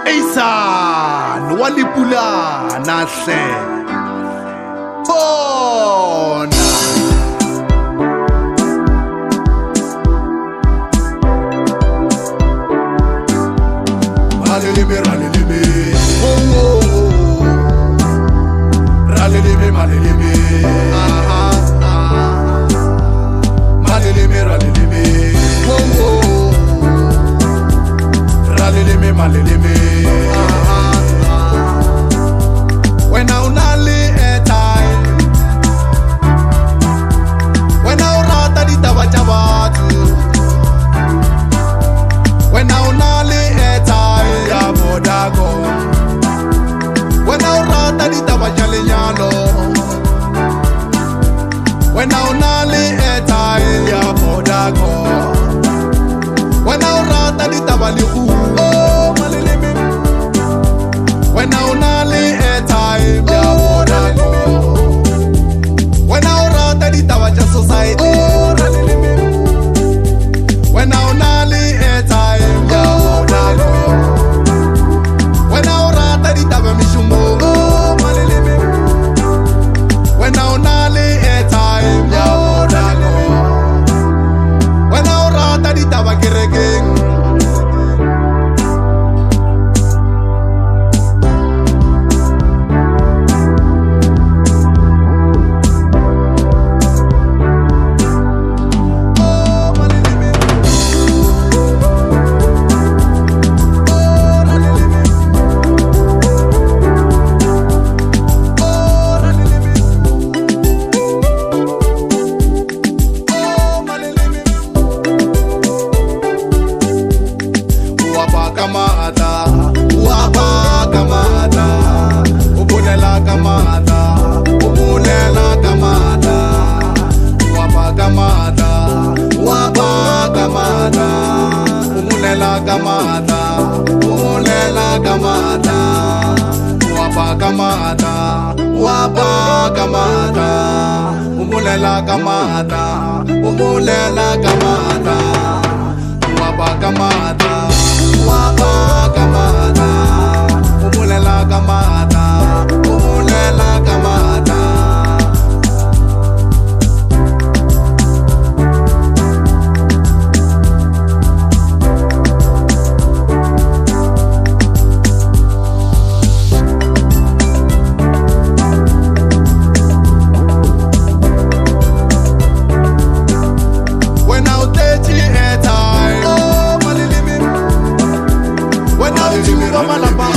Eisan walipula nahle bona maleleme raleleme raleleme maleleme maleleme raleleme raleleme maleleme when I only airtime when I rata di tabachabatu when I only airtime ya modago when I rata di tabachalenyalo when I only airtime ya modago when I rata di tabaliku oh maleleme when I only airtime ya modago when I rata di tabacha society oh maleleme when I only airtime ya modago when I rata di tabamishumo oh maleleme when I only airtime ya modago when I rata di tabakeregeng umulela kamata wapa kamata wapa kamata umulela kamata Malapa